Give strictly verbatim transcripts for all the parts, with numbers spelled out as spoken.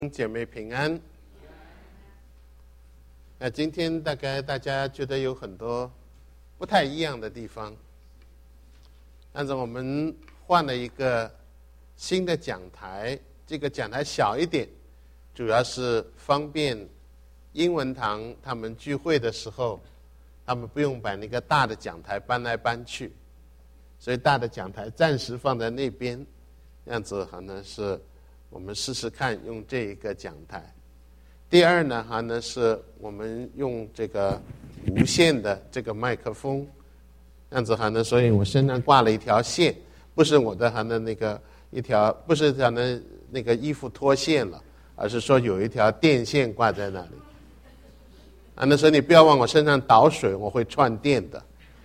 姐妹平安。那今天大概大家觉得有很多不太一样的地方，但是我们换了一个新的讲台，这个讲台小一点，主要是方便英文堂他们聚会的时候，他们不用把那个大的讲台搬来搬去，所以大的讲台暂时放在那边，这样子可能是我们试试看用这一个讲台。第二呢，还呢是我们用这个无线的这个麦克风，这样子还呢，所以我身上挂了一条线，不是我的还呢那个一条，不是还呢那个衣服脱线了，而是说有一条电线挂在那里。啊，那时候你不要往我身上倒水，我会串电的。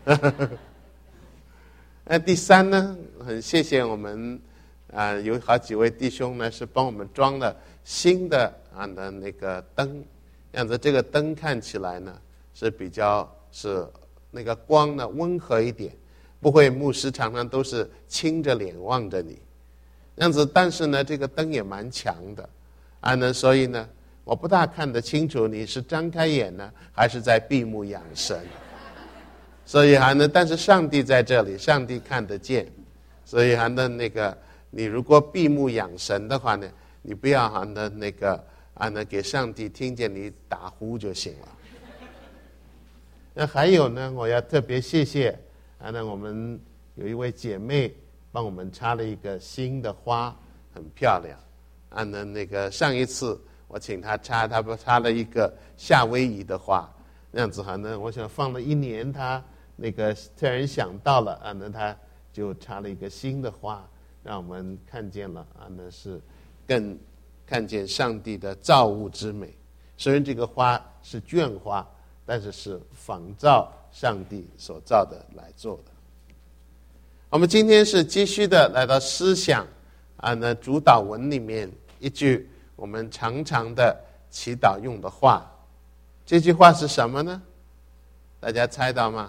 那第三呢，很谢谢我们。啊、呃，有好几位弟兄呢是帮我们装了新的啊的那个灯，这样子这个灯看起来呢是比较是那个光呢温和一点，不会牧师常常都是青着脸望着你，这样子。但是呢，这个灯也蛮强的啊呢，所以呢，我不大看得清楚你是张开眼呢还是在闭目养神，所以还能，但是上帝在这里，上帝看得见，所以还能那个。你如果闭目养神的话呢，你不要好的那个啊，呢给上帝听见你打呼就行了。那还有呢，我要特别谢谢啊，那我们有一位姐妹帮我们插了一个新的花，很漂亮。啊，那那个上一次我请她插，她不插了一个夏威夷的花，那样子好呢，我想放了一年，她那个突然想到了啊，那她就插了一个新的花。让我们看见了啊，那是更看见上帝的造物之美。虽然这个花是绢花，但是是仿照上帝所造的来做的。我们今天是继续的来到思想啊，那主导文里面一句我们常常的祈祷用的话，这句话是什么呢？大家猜到吗？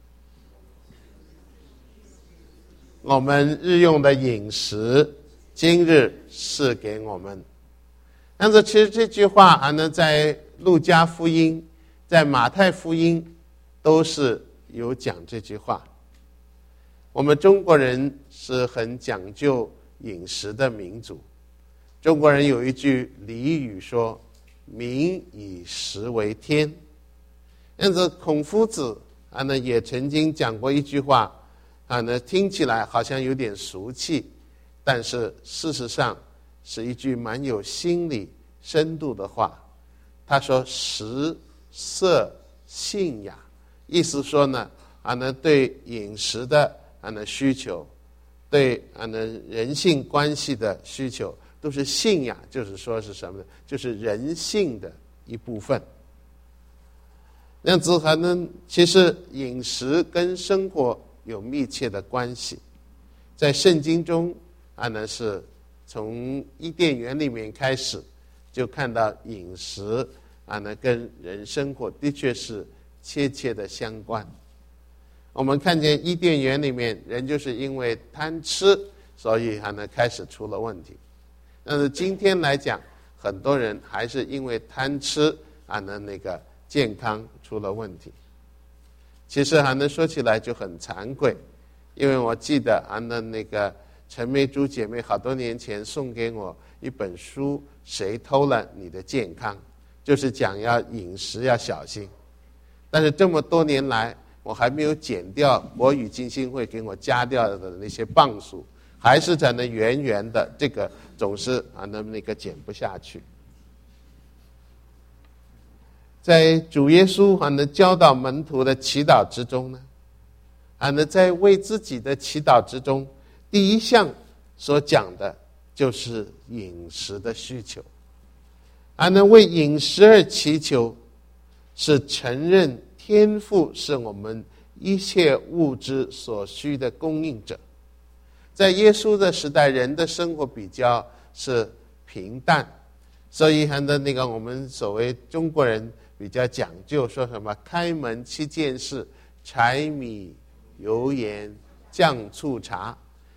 我们日用的饮食，今日赐给我们。但是其实这句话还能在路加福音、在马太福音都是有讲这句话。我们中国人是很讲究饮食的民族，中国人有一句俚语说民以食为天。因此孔夫子啊呢也曾经讲过一句话啊，那听起来好像有点俗气，但是事实上是一句蛮有心理深度的话。他说食色性雅，意思说呢啊，那对饮食的啊那需求，对啊那人性关系的需求，都是性雅，就是说是什么呢？就是人性的一部分。那样子还能，其实饮食跟生活有密切的关系。在圣经中啊呢，是从伊甸园里面开始就看到饮食啊呢跟人生活的确是切切的相关。我们看见伊甸园里面人就是因为贪吃，所以啊呢开始出了问题。但是今天来讲，很多人还是因为贪吃啊呢那个健康出了问题。其实还能说起来就很惭愧，因为我记得还能那个陈梅珠姐妹好多年前送给我一本书，谁偷了你的健康，就是讲要饮食要小心。但是这么多年来，我还没有减掉国语基金会给我加掉的那些磅数，还是在那圆圆的，这个总是啊那那个减不下去。在主耶稣还能教导门徒的祈祷之中呢，还能在为自己的祈祷之中，第一项所讲的就是饮食的需求。还能为饮食而祈求，是承认天父是我们一切物质所需的供应者。在耶稣的时代，人的生活比较是平淡，所以还能那个我们所谓中国人比较讲究说什么开门七件事，柴米油盐酱醋茶，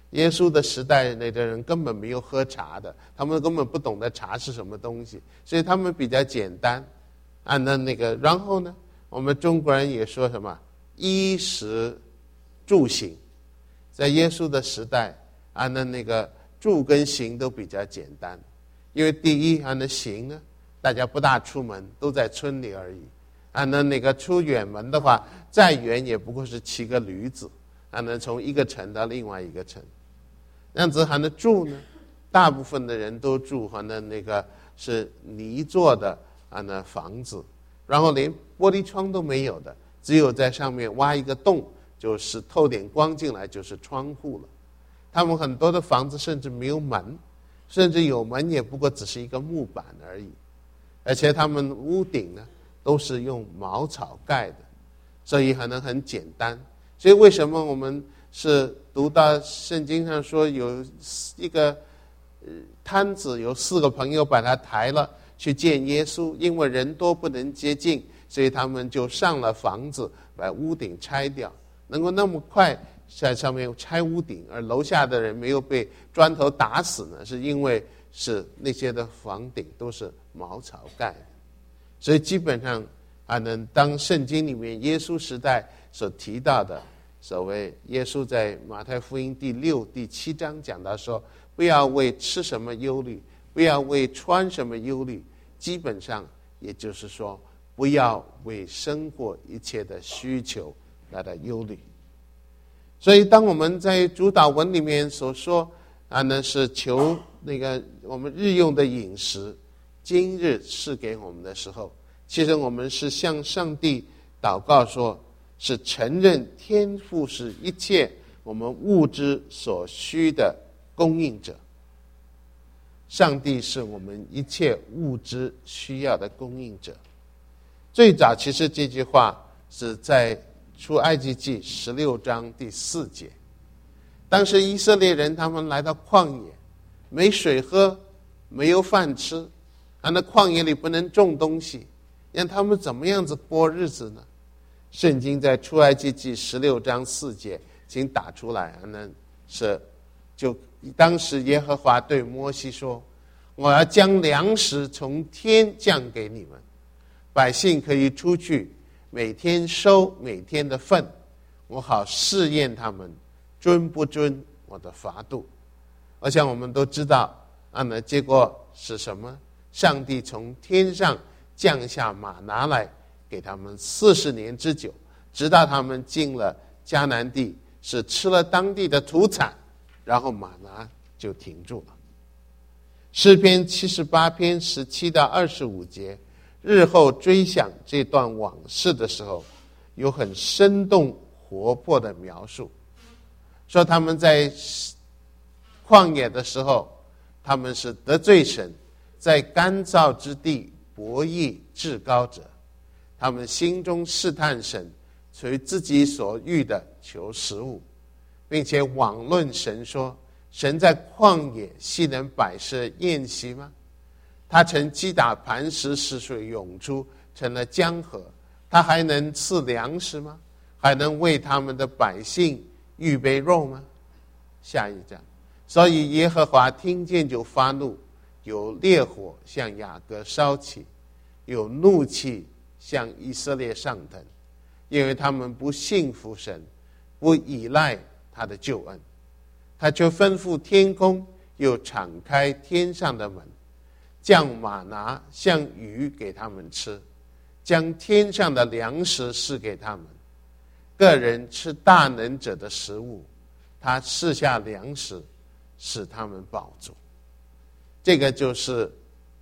耶稣的时代内的人根本没有喝茶的，他们根本不懂得茶是什么东西，所以他们比较简单。啊，那那个，然后呢，我们中国人也说什么衣食住行，在耶稣的时代啊，那那个住跟行都比较简单，因为第一啊，那行呢，大家不大出门，都在村里而已。啊，那那个出远门的话，再远也不过是骑个驴子，啊，能从一个城到另外一个城。这样子还能住呢，大部分的人都住好像那个是泥做的啊那房子，然后连玻璃窗都没有的，只有在上面挖一个洞，就是透点光进来就是窗户了。他们很多的房子甚至没有门，甚至有门也不过只是一个木板而已，而且他们屋顶呢都是用茅草盖的，所以可能很简单。所以为什么我们是读到圣经上说有一个摊子，有四个朋友把他抬了去见耶稣，因为人多不能接近，所以他们就上了房子把屋顶拆掉，能够那么快在上面拆屋顶，而楼下的人没有被砖头打死呢，是因为是那些的房顶都是茅草盖的。所以基本上啊，能当圣经里面耶稣时代所提到的所谓耶稣在马太福音第六第七章讲到说，不要为吃什么忧虑，不要为穿什么忧虑，基本上也就是说不要为生活一切的需求来的忧虑。所以当我们在主祷文里面所说啊，那是求那个我们日用的饮食今日赐给我们的时候，其实我们是向上帝祷告，说是承认天父是一切我们物质所需的供应者，上帝是我们一切物质需要的供应者。最早其实这句话是在出埃及记十六章第四节，当时以色列人他们来到旷野，没水喝，没有饭吃，啊，那旷野里不能种东西，让他们怎么样子过日子呢？圣经在出埃及记十六章四节请打出来，那是就当时耶和华对摩西说，我要将粮食从天降给你们，百姓可以出去每天收每天的份，我好试验他们遵不遵我的法度。我想我们都知道啊，那结果是什么？上帝从天上降下玛拿来给他们四十年之久，直到他们进了迦南地，是吃了当地的土产，然后玛拿就停住了。诗篇七十八篇十七到二十五节，日后追想这段往事的时候，有很生动活泼的描述，说他们在旷野的时候，他们是得罪神，在干燥之地博弈至高者，他们心中试探神，随自己所欲的求食物，并且妄论神说，神在旷野岂能摆设宴席吗？他曾击打磐石，使水涌出，成了江河，他还能赐粮食吗？还能为他们的百姓预备肉吗？下一章，所以耶和华听见就发怒，有烈火向雅各烧起，有怒气向以色列上腾，因为他们不信服神，不依赖他的救恩。他就吩咐天空，又敞开天上的门，降玛拿像鱼给他们吃，将天上的粮食赐给他们，个人吃大能者的食物，他赐下粮食使他们饱足。这个就是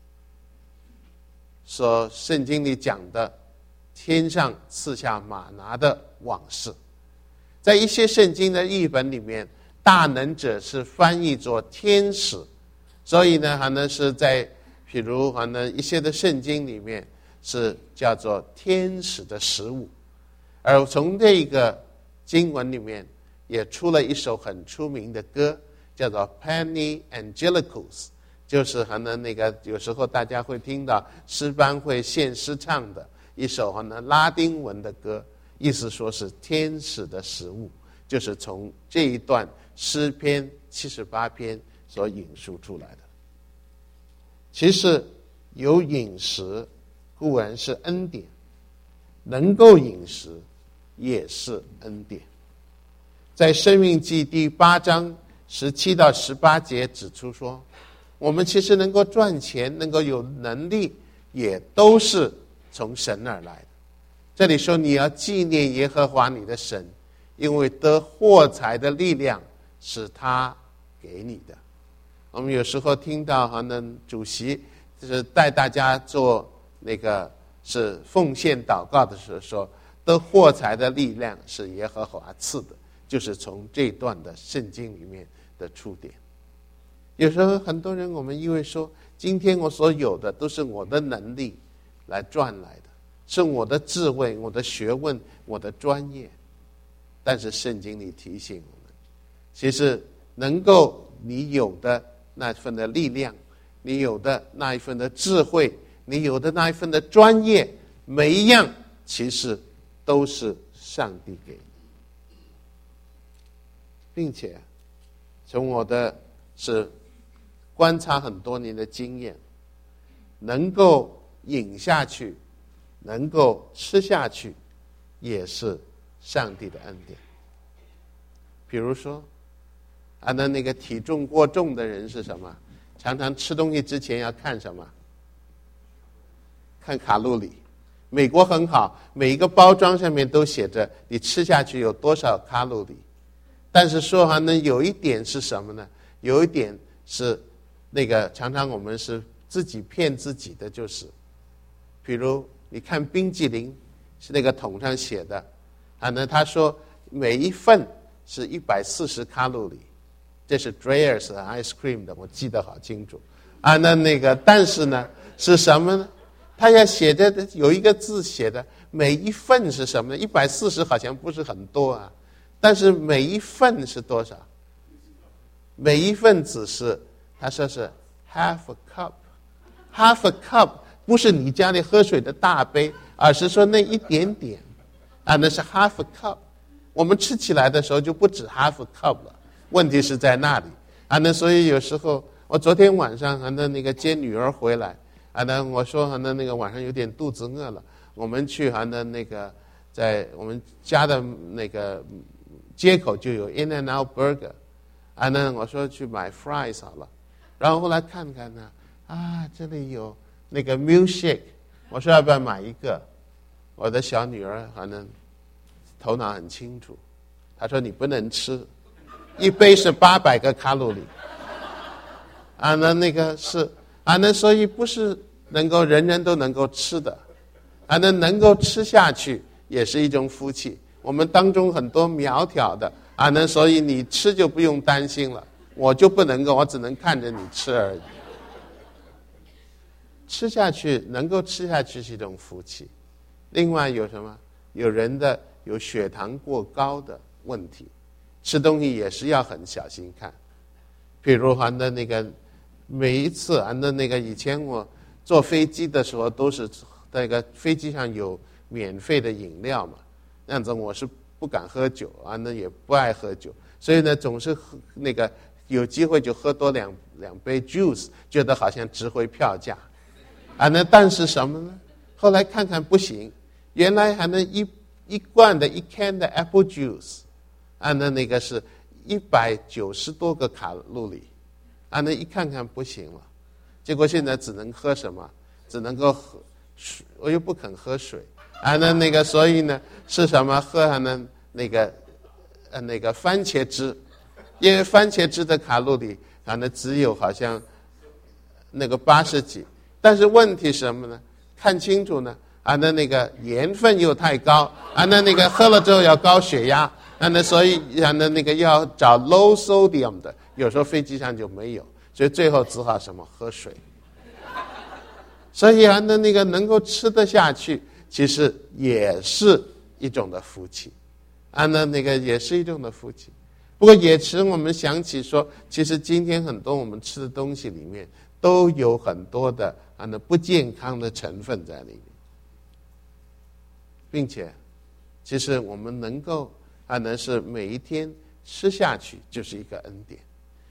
说圣经里讲的天上赐下玛拿的往事。在一些圣经的译本里面，大能者是翻译作天使，所以呢可能是在譬如可能一些的圣经里面是叫做天使的食物。而从这个经文里面也出了一首很出名的歌，叫做 Panny Angelicus， 就是可能那个有时候大家会听到诗班会献诗唱的一首可能拉丁文的歌，意思说是天使的食物，就是从这一段诗篇七十八篇所引述出来的。其实有饮食固然是恩典，能够饮食也是恩典。在申命记第八章十七到十八节指出说，我们其实能够赚钱，能够有能力，也都是从神而来的。这里说你要纪念耶和华你的神，因为得获财的力量是他给你的。我们有时候听到好像主席就是带大家做那个是奉献祷告的时候说，得获财的力量是耶和华赐的，就是从这段的圣经里面的出典。有时候很多人我们以为说，今天我所有的都是我的能力来赚来的，是我的智慧、我的学问、我的专业。但是圣经里提醒我们，其实能够你有的那份的力量，你有的那一份的智慧，你有的那一份的专业，每一样其实都是上帝给你，并且从我的是观察很多年的经验，能够饮下去，能够吃下去，也是上帝的恩典。比如说啊，那那个体重过重的人是什么？常常吃东西之前要看什么？看卡路里。美国很好，每一个包装上面都写着你吃下去有多少卡路里。但是说哈呢，有一点是什么呢？有一点是那个常常我们是自己骗自己的，就是比如你看冰激凌是那个桶上写的啊，那他说每一份是一百四十卡路里，这是 Dreyer's Ice Cream 的，我记得好清楚啊。那那个但是呢是什么呢？他要写的有一个字写的每一份是什么呢？一百四十好像不是很多啊，但是每一份是多少？每一份只是他说是 half a cup， half a cup 不是你家里喝水的大杯，而是说那一点点啊，那是 half a cup。我们吃起来的时候就不止 half a cup 了，问题是在那里啊。那所以有时候我昨天晚上啊，那那个接女儿回来啊，那我说啊，那那个晚上有点肚子饿了，我们去啊，那那个在我们家的那个街口就有 In and Out Burger 啊，那我说去买 fries 好了，然后后来看看呢，啊，这里有那个 milkshake， 我说要不要买一个？我的小女儿反正头脑很清楚，她说你不能吃，一杯是八百个卡路里，啊，那那个是啊，那所以不是能够人人都能够吃的，啊，那能够吃下去也是一种福气。我们当中很多苗条的啊，那所以你吃就不用担心了，我就不能够，我只能看着你吃而已。吃下去，能够吃下去是一种福气。另外有什么？有人的有血糖过高的问题，吃东西也是要很小心看。比如含的那个每一次含的那个以前我坐飞机的时候都是那个飞机上有免费的饮料嘛，那样子我是不敢喝酒啊，那也不爱喝酒，所以呢总是喝那个有机会就喝多两两杯 juice， 觉得好像值回票价啊。那但是什么呢？后来看看不行，原来还能一一罐的一 can 的 apple juice， 啊，那那个是一百九十多个卡路里，啊，那一看看不行了，结果现在只能喝什么？只能够喝水，我又不肯喝水，啊，那那个所以呢是什么？喝呢那个呃那个番茄汁，因为番茄汁的卡路里啊那只有好像那个八十几，但是问题是什么呢？看清楚呢，啊，那那个盐分又太高，啊，那那个喝了之后要高血压，啊，那所以啊，那那个要找 low sodium 的，有时候飞机上就没有，所以最后只好什么喝水。所以啊，那那个能够吃得下去，其实也是一种的福气，啊，那那个也是一种的福气。不过也使我们想起说，其实今天很多我们吃的东西里面都有很多的啊那不健康的成分在里面，并且其实我们能够啊能是每一天吃下去就是一个恩典。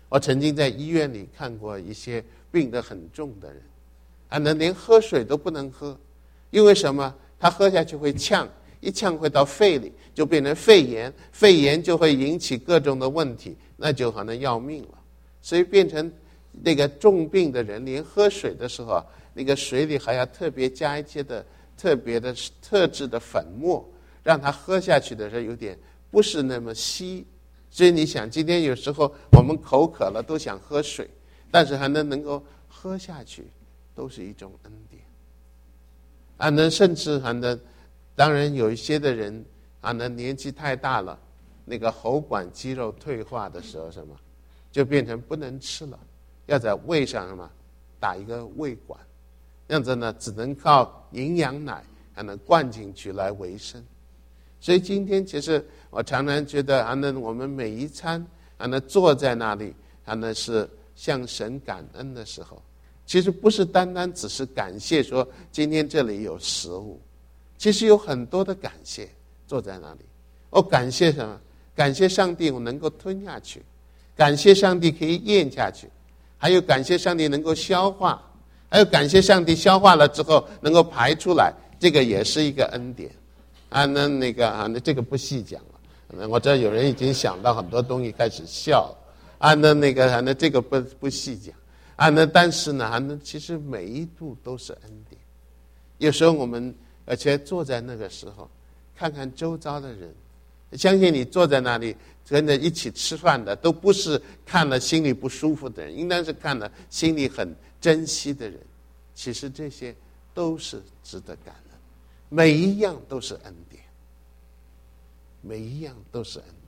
我曾经在医院里看过一些病得很重的人，啊，那连喝水都不能喝，因为什么？他喝下去会呛，一呛会到肺里，就变成肺炎，肺炎就会引起各种的问题，那就可能要命了。所以变成那个重病的人，连喝水的时候啊，那个水里还要特别加一些的特别的特制的粉末，让他喝下去的时候有点不是那么稀。所以你想，今天有时候我们口渴了都想喝水，但是还能能够喝下去，都是一种恩典。啊，能甚至还能，当然有一些的人啊，能年纪太大了，那个喉管肌肉退化的时候，什么就变成不能吃了，要在胃上什么打一个胃管，这样子呢，只能靠营养奶还能灌进去来维生。所以今天其实我常常觉得啊，那我们每一餐啊，那坐在那里啊，那是向神感恩的时候，其实不是单单只是感谢说今天这里有食物，其实有很多的感谢坐在那里。我感谢什么？感谢上帝我能够吞下去，感谢上帝可以咽下去，还有感谢上帝能够消化，还有感谢上帝消化了之后能够排出来，这个也是一个恩典啊。那那个啊，那这个不细讲了。我知道有人已经想到很多东西开始笑了啊。那那个啊，那这个不不细讲啊。那但是呢，啊，那其实每一步都是恩典。有时候我们而且坐在那个时候，看看周遭的人，相信你坐在那里跟着一起吃饭的，都不是看了心里不舒服的人，应当是看了心里很珍惜的人。其实这些都是值得感恩，每一样都是恩典，每一样都是恩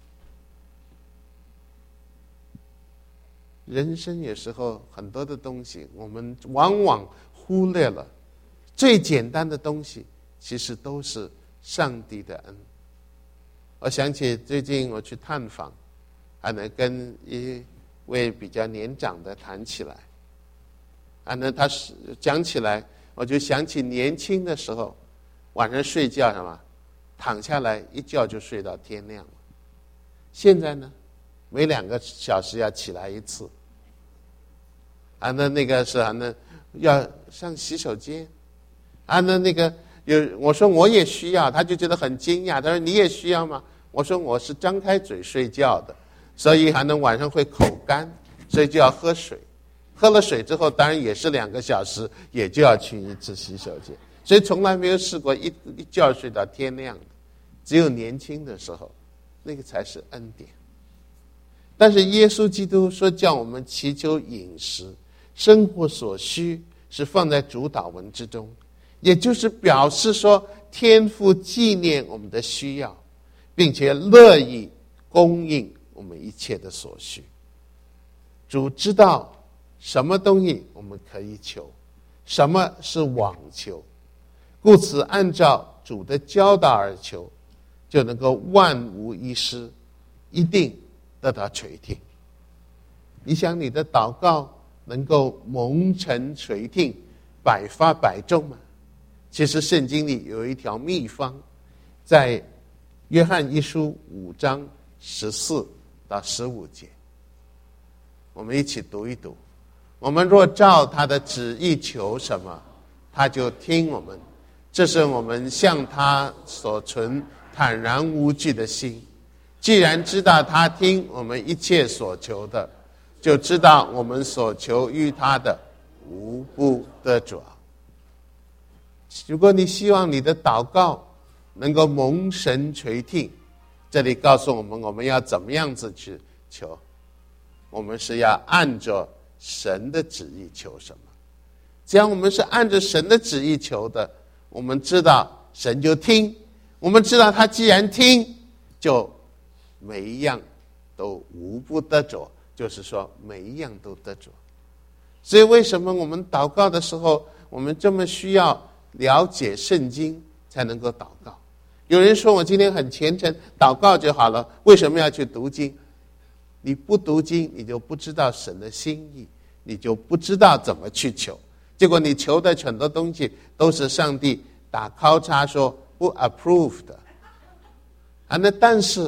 典。人生有时候很多的东西，我们往往忽略了，最简单的东西其实都是上帝的恩。我想起最近我去探访，还能跟一位比较年长的谈起来，啊，那他讲起来，我就想起年轻的时候，晚上睡觉什么，躺下来一觉就睡到天亮了。现在呢，每两个小时要起来一次，啊，那那个是啊，那要上洗手间，啊，那那个有我说我也需要，他就觉得很惊讶，他说你也需要吗？我说我是张开嘴睡觉的，所以还能晚上会口干，所以就要喝水。喝了水之后，当然也是两个小时，也就要去一次洗手间，所以从来没有试过一一觉睡到天亮的，只有年轻的时候，那个才是恩典。但是耶稣基督说叫我们祈求饮食，生活所需是放在主祷文之中，也就是表示说天父纪念我们的需要，并且乐意供应我们一切的所需。主知道什么东西我们可以求，什么是妄求，故此按照主的教导而求，就能够万无一失，一定得到垂听。你想你的祷告能够蒙尘垂听，百发百中吗？其实圣经里有一条秘方，在约翰一书五章十四到十五节，我们一起读一读。我们若照他的旨意求什么，他就听我们。这是我们向他所存坦然无惧的心。既然知道他听我们一切所求的，就知道我们所求于他的无不得着。如果你希望你的祷告能够蒙神垂听，这里告诉我们我们要怎么样子去求。我们是要按着神的旨意求什么。只要我们是按着神的旨意求的，我们知道神就听，我们知道他既然听，就每一样都无不得着，就是说每一样都得着。所以为什么我们祷告的时候，我们这么需要了解圣经才能够祷告？有人说我今天很虔诚，祷告就好了，为什么要去读经？你不读经，你就不知道神的心意，你就不知道怎么去求。结果你求的很多东西都是上帝打交叉说不 approve 的啊。那但是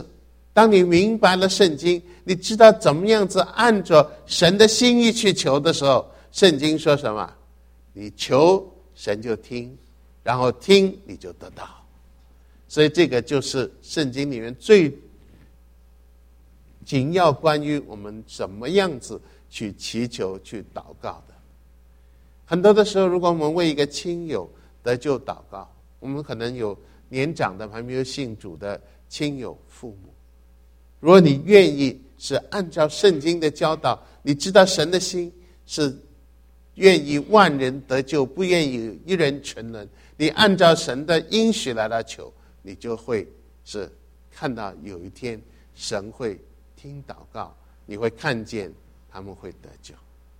当你明白了圣经，你知道怎么样子按照神的心意去求的时候，圣经说什么？你求神就听，然后听你就得到。所以这个就是圣经里面最紧要关于我们怎么样子去祈求去祷告的。很多的时候，如果我们为一个亲友得救祷告，我们可能有年长的还没有信主的亲友父母，如果你愿意是按照圣经的教导，你知道神的心是愿意万人得救，不愿意一人沉沦，你按照神的应许来到求，你就会是看到有一天神会听祷告，你会看见他们会得救。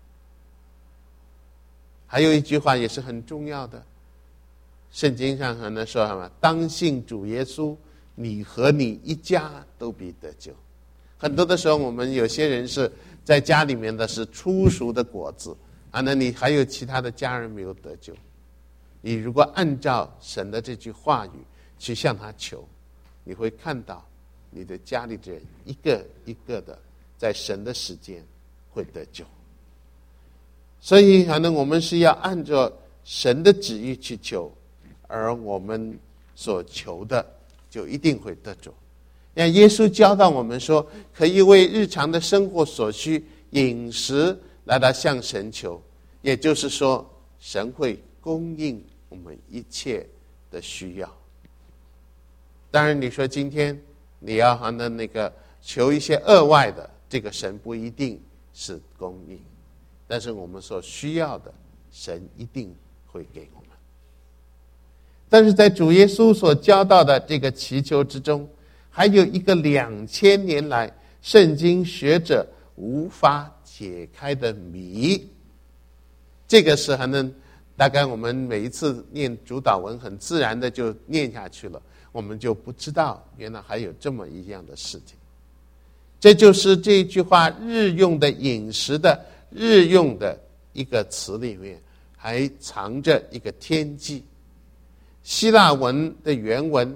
还有一句话也是很重要的，圣经上可能说什么？当信主耶稣，你和你一家都必得救。很多的时候，我们有些人是在家里面的是初熟的果子啊，那你还有其他的家人没有得救。你如果按照神的这句话语去向他求，你会看到你的家里的人一个一个的在神的时间会得救。所以可能我们是要按照神的旨意去求，而我们所求的就一定会得着。像耶稣教导我们说，可以为日常的生活所需饮食来到向神求，也就是说神会供应我们一切的需要。当然你说今天你要好像那个求一些额外的，这个神不一定是供应，但是我们所需要的神一定会给我们。但是在主耶稣所教导的这个祈求之中，还有一个两千年来圣经学者无法解开的谜。这个是还能大概我们每一次念主祷文很自然的就念下去了，我们就不知道原来还有这么一样的事情。这就是这句话日用的饮食的日用的一个词里面还藏着一个天机。希腊文的原文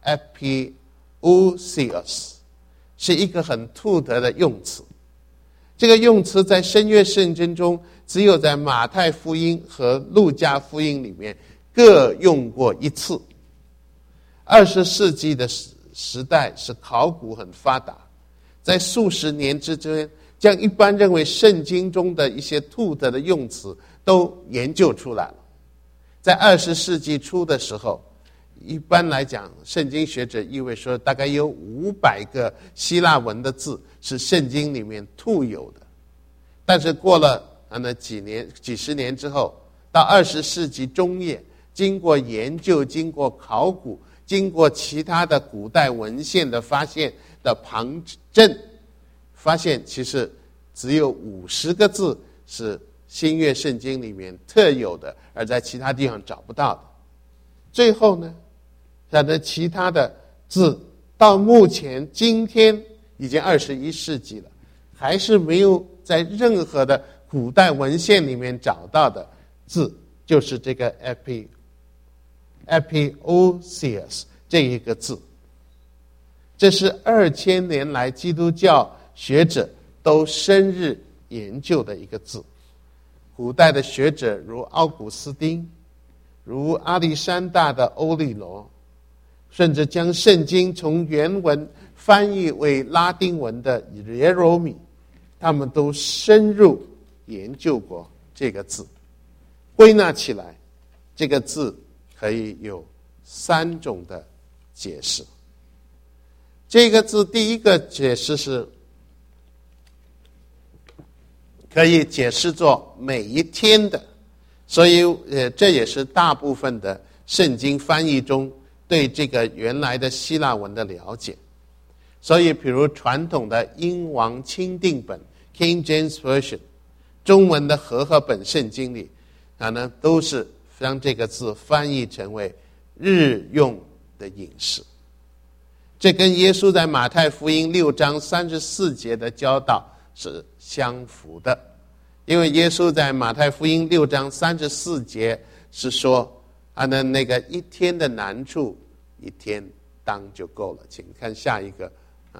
epousios 是一个很特别的用词，这个用词在新约圣经中只有在马太福音和路加福音里面各用过一次。二十世纪的时代是考古很发达，在数十年之间将一般认为圣经中的一些特别的用词都研究出来了。在二十世纪初的时候，一般来讲圣经学者认为说大概有五百个希腊文的字是圣经里面特有的。但是过了那几年几十年之后，到二十世纪中叶，经过研究，经过考古，经过其他的古代文献的发现的旁证，发现其实只有五十个字是新约圣经里面特有的，而在其他地方找不到的。最后呢，它的其他的字到目前今天已经二十一世纪了，还是没有在任何的古代文献里面找到的字，就是这个 epi epousios 这一个字。这是二千年来基督教学者都深入研究的一个字。古代的学者如奥古斯丁，如亚历山大的欧利罗，甚至将圣经从原文翻译为拉丁文的耶罗米，他们都深入研究过这个字。归纳起来，这个字可以有三种的解释。这个字第一个解释是可以解释作每一天的，所以呃，这也是大部分的圣经翻译中对这个原来的希腊文的了解。所以比如传统的英王钦定本 King James Version 中文的和合本圣经里啊呢，都是将这个字翻译成为日用的饮食。这跟耶稣在马太福音六章三十四节的教导是相符的。因为耶稣在马太福音六章三十四节是说啊，那那个一天的难处一天当就够了。请看下一个啊，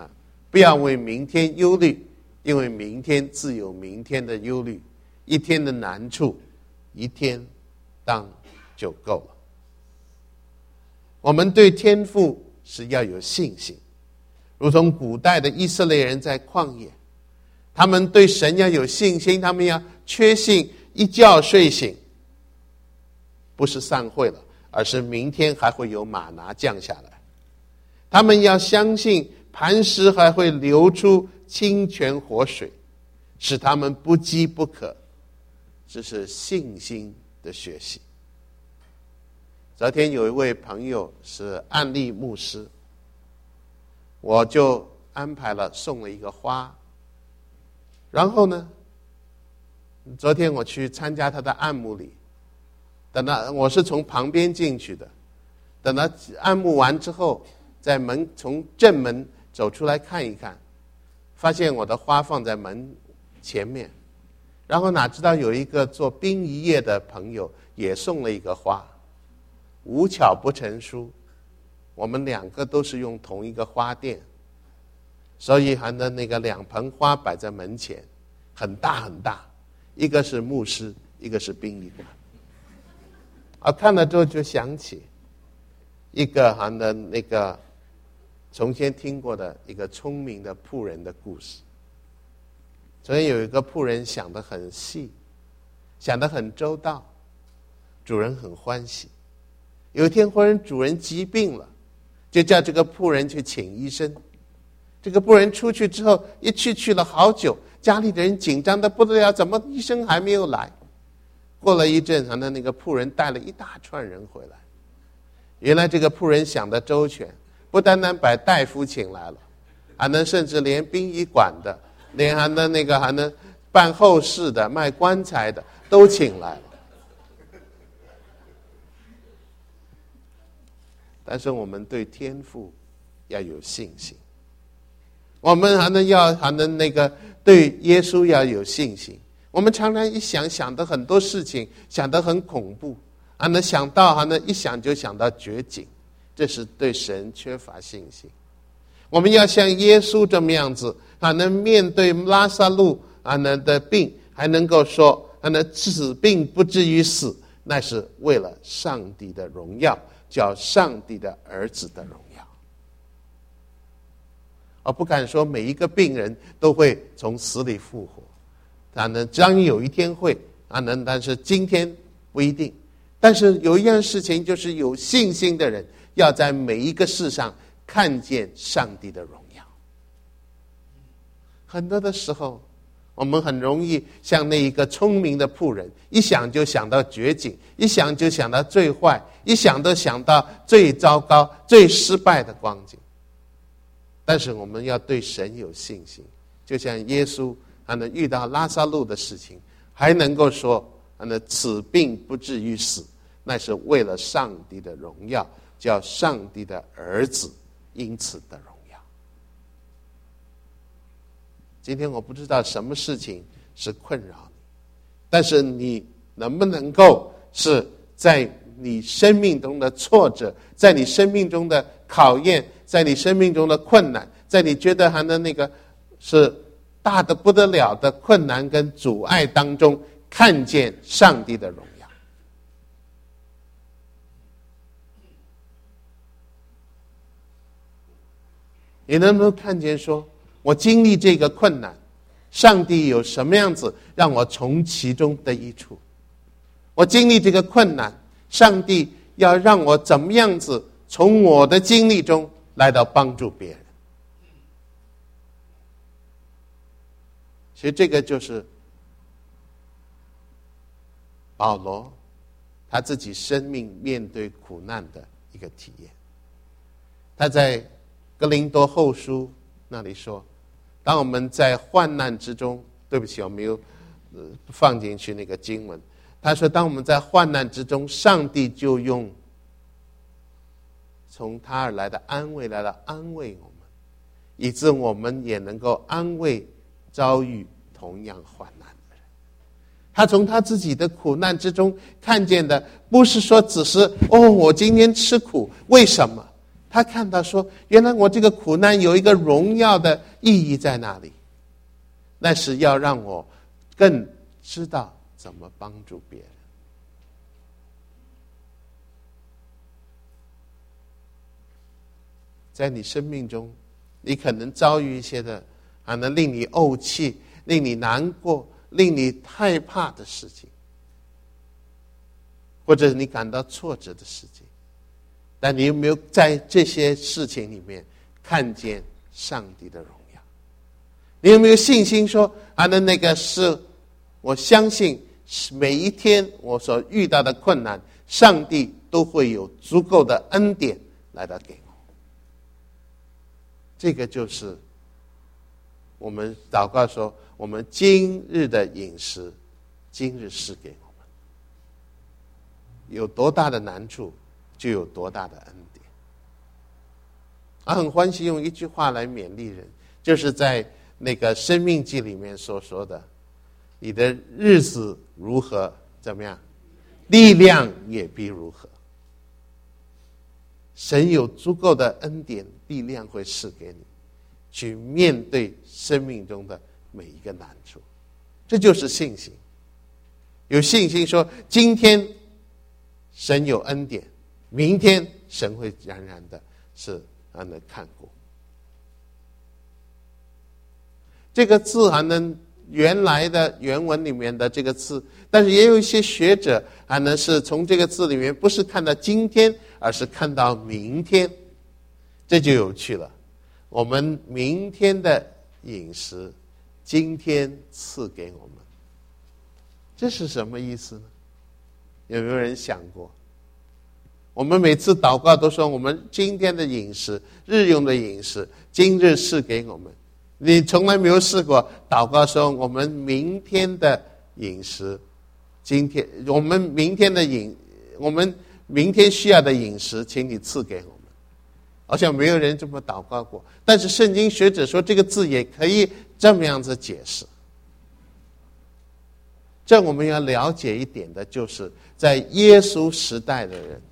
不要为明天忧虑，因为明天自有明天的忧虑，一天的难处，一天当就够了。我们对天父是要有信心，如同古代的以色列人在旷野，他们对神要有信心，他们要确信一觉睡醒不是散会了，而是明天还会有玛拿降下来。他们要相信磐石还会流出清泉活水，使他们不饥不渴。这是信心的学习。昨天有一位朋友是安利牧师，我就安排了送了一个花。然后呢，昨天我去参加他的按牧礼，等到我是从旁边进去的，等到按牧完之后，在门从正门走出来看一看，发现我的花放在门前面，然后哪知道有一个做殡仪业的朋友也送了一个花，无巧不成书，我们两个都是用同一个花店，所以还能那个两盆花摆在门前，很大很大，一个是牧师，一个是殡仪馆。啊，看了之后就想起一个好像的那个从前听过的一个聪明的仆人的故事。昨天有一个仆人想得很细，想得很周到，主人很欢喜。有一天忽然主人疾病了，就叫这个仆人去请医生。这个仆人出去之后，一去去了好久，家里的人紧张得不得了，怎么医生还没有来？过了一阵，那那个仆人带了一大串人回来。原来这个仆人想得周全，不单单把大夫请来了，还能甚至连殡仪馆的，连还能那个还能办后事的、卖棺材的都请来了。但是我们对天父要有信心，我们还能要还能那个对耶稣要有信心。我们常常一想想的很多事情，想得很恐怖，还能想到还能一想就想到绝境，这是对神缺乏信心。我们要像耶稣这么样子，还能面对拉撒路还能的病，还能够说还能此病不至于死，那是为了上帝的荣耀，叫上帝的儿子的荣耀。而不敢说每一个病人都会从死里复活，他能将有一天会啊能，但是今天不一定。但是有一样事情，就是有信心的人要在每一个事上看见上帝的荣耀。很多的时候我们很容易像那一个聪明的仆人，一想就想到绝境，一想就想到最坏，一想都想到最糟糕最失败的光景。但是我们要对神有信心，就像耶稣还能遇到拉撒路的事情，还能够说那此病不至于死，那是为了上帝的荣耀，叫上帝的儿子因此的荣耀。今天我不知道什么事情是困扰你，但是你能不能够是在你生命中的挫折，在你生命中的考验，在你生命中的困难，在你觉得还能那个是大的不得了的困难跟阻碍当中，看见上帝的荣耀。你能不能看见说，我经历这个困难，上帝有什么样子让我从其中得益处？我经历这个困难，上帝要让我怎么样子从我的经历中来到帮助别人？其实这个就是保罗他自己生命面对苦难的一个体验。他在哥林多后书那里说，当我们在患难之中，对不起我没有、呃、放进去那个经文，他说当我们在患难之中，上帝就用从他而来的安慰来了安慰我们，以致我们也能够安慰遭遇同样患难的人。他从他自己的苦难之中看见的，不是说只是哦我今天吃苦，为什么？ 他看到说，原来我这个苦难有一个荣耀的意义在那里，那是要让我更知道怎么帮助别人。在你生命中，你可能遭遇一些的啊，能令你怄气、令你难过、令你害怕的事情，或者你感到挫折的事情，但你有没有在这些事情里面看见上帝的荣耀？你有没有信心说啊，那那个是我相信每一天我所遇到的困难，上帝都会有足够的恩典来到给我。这个就是我们祷告说，我们今日的饮食，今日赐给我们。有多大的难处，就有多大的恩典。啊，很欢喜用一句话来勉励人，就是在那个《申命记》里面所说的：“你的日子如何，怎么样，力量也必如何。”神有足够的恩典、力量会赐给你，去面对生命中的每一个难处。这就是信心。有信心说，今天神有恩典，明天神会冉冉的是让人看顾。这个字还能原来的原文里面的这个字，但是也有一些学者还能是从这个字里面不是看到今天，而是看到明天，这就有趣了。我们明天的饮食，今天赐给我们，这是什么意思呢？有没有人想过？我们每次祷告都说，我们今天的饮食，日用的饮食，今日赐给我们。你从来没有试过祷告说，我们明天的饮食，今天我们明天的饮，我们明天需要的饮食，请你赐给我们。好像没有人这么祷告过，但是圣经学者说，这个字也可以这么样子解释。这我们要了解一点的，就是在耶稣时代的人，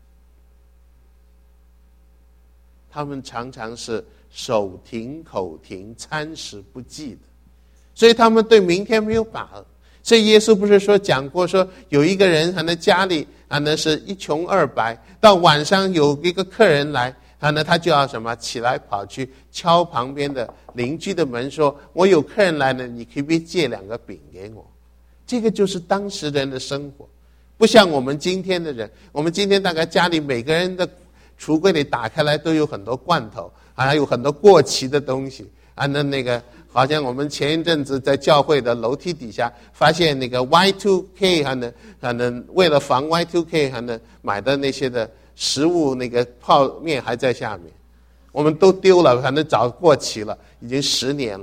他们常常是手停口停，餐食不继的，所以他们对明天没有把握。所以耶稣不是说讲过说，有一个人可能家里可能是一穷二白，到晚上有一个客人来，他呢他就要什么起来跑去敲旁边的邻居的门，说我有客人来了，你可不可以借两个饼给我？这个就是当时人的生活，不像我们今天的人。我们今天大概家里每个人的橱柜里打开来都有很多罐头，还有很多过期的东西啊。那那个好像我们前一阵子在教会的楼梯底下发现那个 Y 二 K 还能还能为了防 Y 二 K 还能买的那些的食物，那个泡面还在下面，我们都丢了，反正早过期了，已经十年了。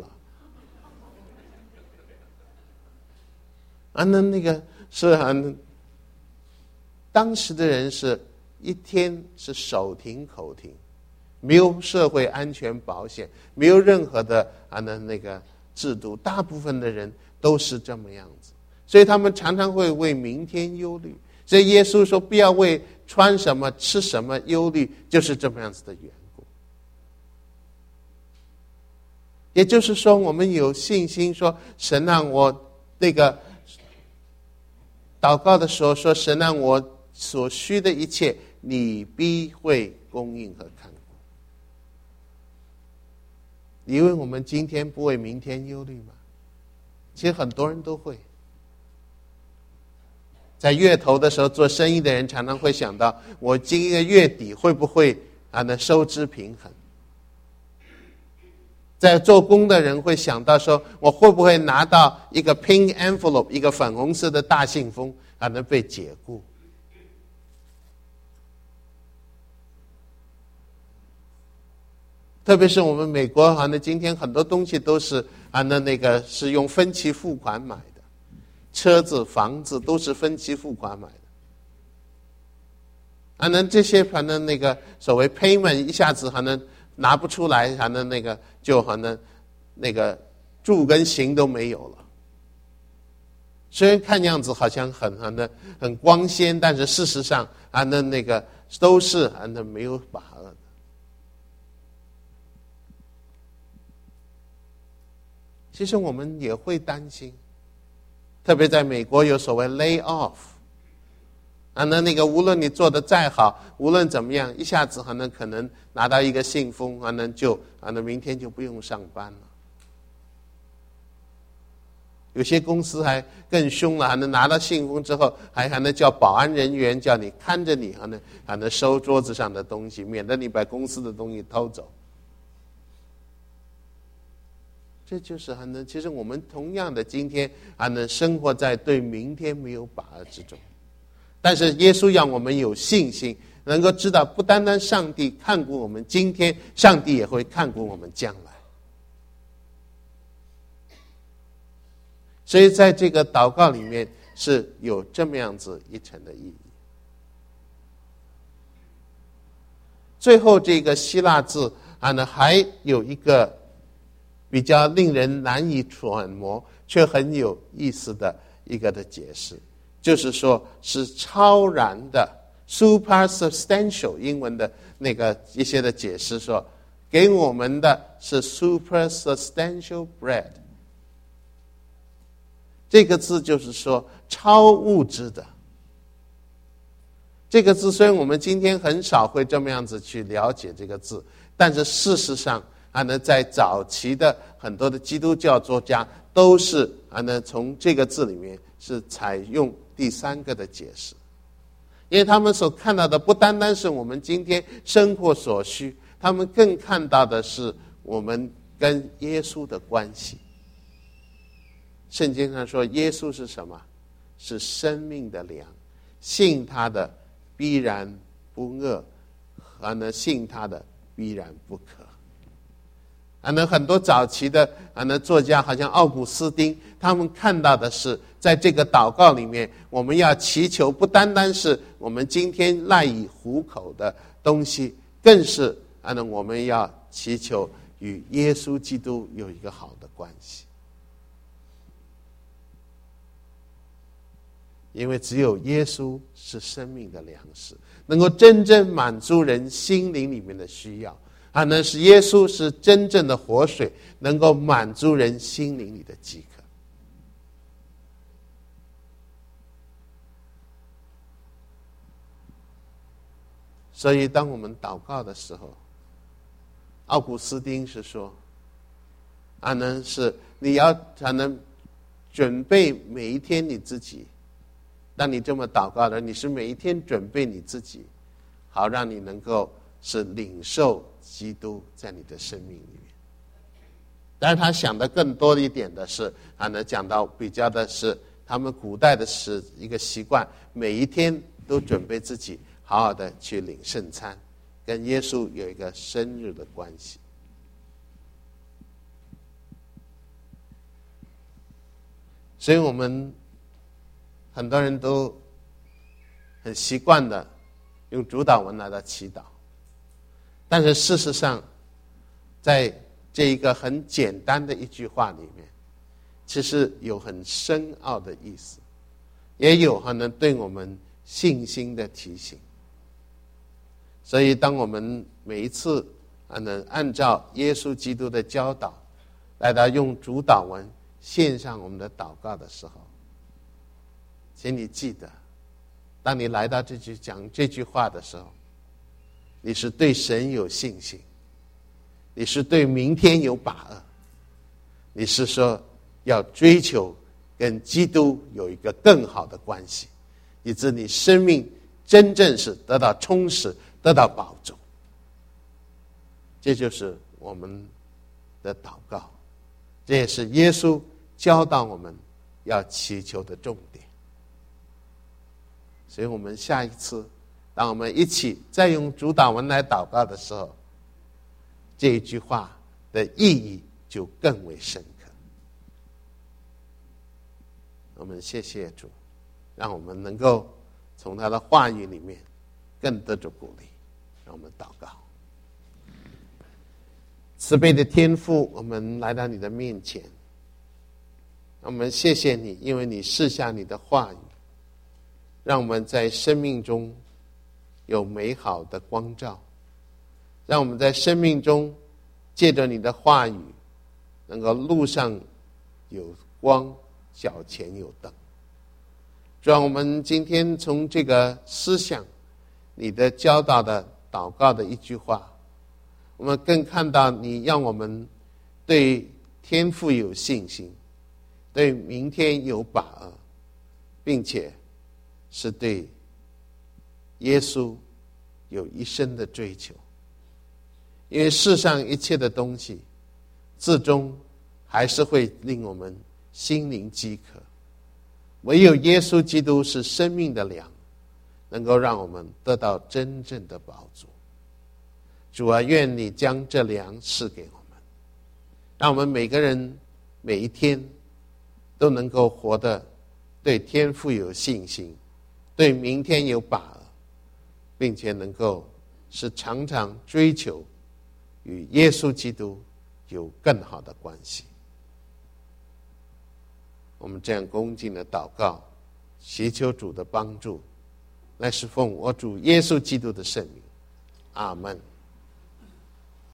啊，那那个是很，当时的人是一天是手停口停，没有社会安全保险，没有任何的啊那那个制度，大部分的人都是这么样子，所以他们常常会为明天忧虑。所以耶稣说不要为穿什么吃什么忧虑，就是这么样子的缘故。也就是说，我们有信心说，神让我那个祷告的时候说，神让我所需的一切，你必会供应和看顾。你为我们今天不为明天忧虑吗？其实很多人都会。在月头的时候，做生意的人常常会想到，我今个月底会不会啊能收支平衡？在做工的人会想到说，我会不会拿到一个 pink envelope， 一个粉红色的大信封，还能被解雇？特别是我们美国，好像今天很多东西都是啊，那那个是用分期付款买的，车子、房子都是分期付款买的。啊，那这些反正那个所谓 payment 一下子还能拿不出来，还能那个就好像那个住跟行都没有了。虽然看样子好像很很的很光鲜，但是事实上啊，那那个都是啊那没有把握的。 其实我们也会担心，特别在美国有所谓 lay off， 啊，那那个无论你做得再好，无论怎么样，一下子可能可能拿到一个信封，可能就啊，那明天就不用上班了。有些公司还更凶了，还能拿到信封之后，还还能叫保安人员叫你看着你，还能还能收桌子上的东西，免得你把公司的东西偷走。这就是还能，其实我们同样的今天还能生活在对明天没有把握之中，但是耶稣让我们有信心，能够知道不单单上帝看顾我们今天，上帝也会看顾我们将来。所以在这个祷告里面是有这么样子一层的意义。最后这个希腊字啊呢，还有一个比较令人难以揣摩却很有意思的一个的解释，就是说是超然的 super substantial， 英文的那个一些的解释说给我们的是 super substantial bread， 这个字就是说超物质的。这个字虽然我们今天很少会这么样子去了解这个字，但是事实上啊呢，在早期的很多的基督教作家都是啊呢从这个字里面是采用第三个的解释，因为他们所看到的不单单是我们今天生活所需，他们更看到的是我们跟耶稣的关系。圣经上说耶稣是什么？是生命的粮，信他的必然不饿，和呢信他的必然不渴。啊，那很多早期的啊，那作家好像奥古斯丁，他们看到的是，在这个祷告里面，我们要祈求不单单是我们今天赖以糊口的东西，更是啊，那我们要祈求与耶稣基督有一个好的关系，因为只有耶稣是生命的粮食，能够真正满足人心灵里面的需要。啊，那是耶稣是真正的活水，能够满足人心灵里的饥渴。所以当我们祷告的时候，奥古斯丁是说，啊，能是你要才能准备每一天你自己，当你这么祷告的，你是每一天准备你自己，好让你能够是领受基督在你的生命里面。但是他想的更多一点的是，啊，呢讲到比较的是他们古代的是一个习惯，每一天都准备自己好好的去领圣餐，跟耶稣有一个生日的关系。所以我们很多人都很习惯的用主祷文来到祈祷，但是事实上在这一个很简单的一句话里面，其实有很深奥的意思，也有可能对我们信心的提醒。所以当我们每一次啊能按照耶稣基督的教导来到用主祷文献上我们的祷告的时候，请你记得，当你来到这句讲这句话的时候，你是对神有信心，你是对明天有把握，你是说要追求跟基督有一个更好的关系，以致你生命真正是得到充实，得到保重。这就是我们的祷告，这也是耶稣教导我们要祈求的重点。所以我们下一次当我们一起再用主祷文来祷告的时候，这一句话的意义就更为深刻。我们谢谢主，让我们能够从他的话语里面更得着鼓励。让我们祷告。慈悲的天父，我们来到你的面前，我们谢谢你，因为你赐下你的话语，让我们在生命中有美好的光照，让我们在生命中借着你的话语能够路上有光，脚前有灯。主啊，我们今天从这个思想，你的教导的祷告的一句话，我们更看到你让我们对天父有信心，对明天有把握，并且是对耶稣有一生的追求。因为世上一切的东西最终还是会令我们心灵饥渴，唯有耶稣基督是生命的粮，能够让我们得到真正的饱足。主啊，愿你将这粮赐给我们，让我们每个人每一天都能够活得对天父有信心，对明天有把握，并且能够是常常追求与耶稣基督有更好的关系。我们这样恭敬的祷告，祈求主的帮助，乃是奉我主耶稣基督的圣名，阿们。